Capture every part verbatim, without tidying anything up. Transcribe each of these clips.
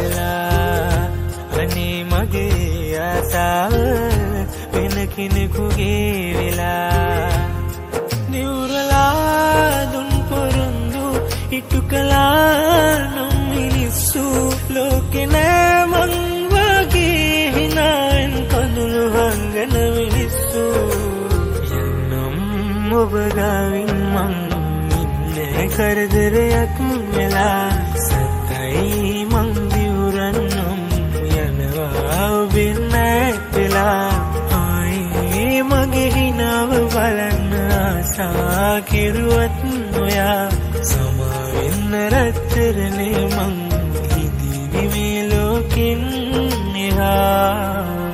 වෙලා අනේ මගේ ආසාව වෙන කෙනෙකුගේ වෙලා නිවුරලා දුන් පොරොන්දු ඉටු කළා නම් මිනිස්සු ලෝකේ නෑ මං වගේ හිනාෙන් කඳුළු හංගන මිනිස්සු යන්නම් ඔබ ගාවින් මං ඉන්නේ කරදරයක් වෙලා සතයි මං දිවුරන්නම් යනවා ඔබෙන් නැතිලා ආයේ මගේ හිනාව බලන්න ආසා කිරුවත් නොයා සමාවෙන්න රත්තරනේ මං හිතේ මේ ලෝකෙන් එහා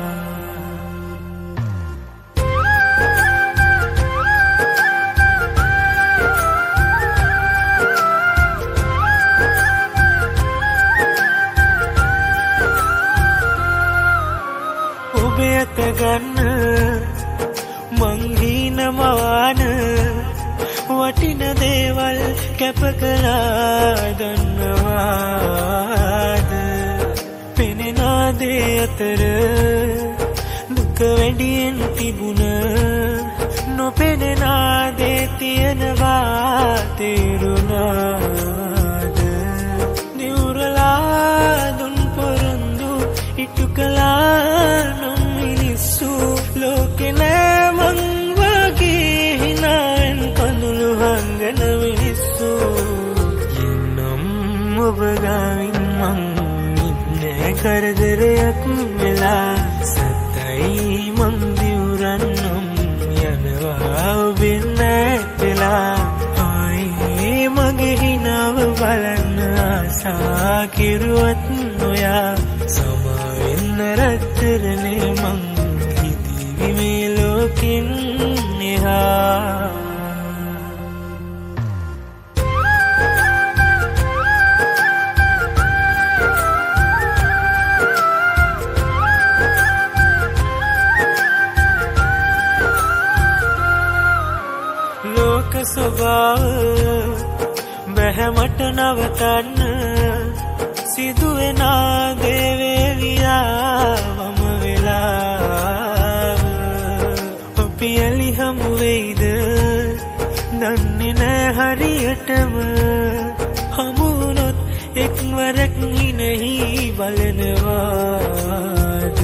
ඔබට ගන්න මං හිනමාන වටින දේවල් කැප කළා දන්නවාද පෙනෙන දේ අතර දුක වැඩියෙන් තිබුණ නොපෙනෙන දේ තියෙනවා තේරුණාද නිවුරලා දුන් පොරොන්දු ඉටු කළා නම් මිනිස්සු ලෝකේ නෑ මං වගේ හිනාෙන් කඳුළු හංගන මිනිස්සු යන්නම් ඔබ ගාවින් මං ඉන්නේ කරදරයක් වෙලා සතයි මං දිවුරන්නම් යනවා ඔබෙන් නැතිලා ආයේ මගේ හිනාව බලන්න ආසා කිරුවත් නොයා සමාවෙන්න රත්තරනේ මං හිතේ මේ ලෝකෙන් එහා ලෝක ස්වභාව බැහැමට නවතන්න සිදුවෙන දේවේලියාවම වෙලා ඔපියලි හමු වෙයිද දන්නේ නෑ හරියටම හමු වුණොත් එක්වරක් හිනෙහි බලනවාද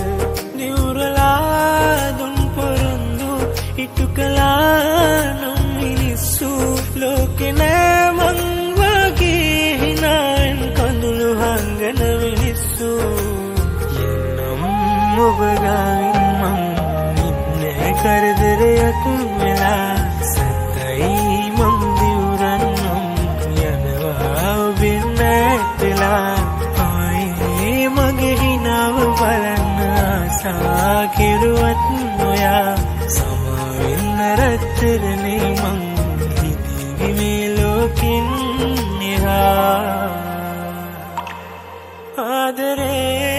නිවුරලා දුන් පොරොන්දු ඉටු කළා නම් මිනිස්සු ලෝකේ නෑ මං වගේ හිනාෙන් කඳුළු හංගන මිනිස්සු යන්නම් ඔබ ගාවින් මං ඉන්නේ කරදරයක් වෙලා සතයි මං දිවුරන්නම් යනවා ඔබෙන් නැතිලා ආයේ මගේ හිනාව බලන්න ආසා කිරුවත් නොයා සමාවෙන්න රත්තරනේ මං හිතේ මේ ලෝකෙන් එහා ආදරේ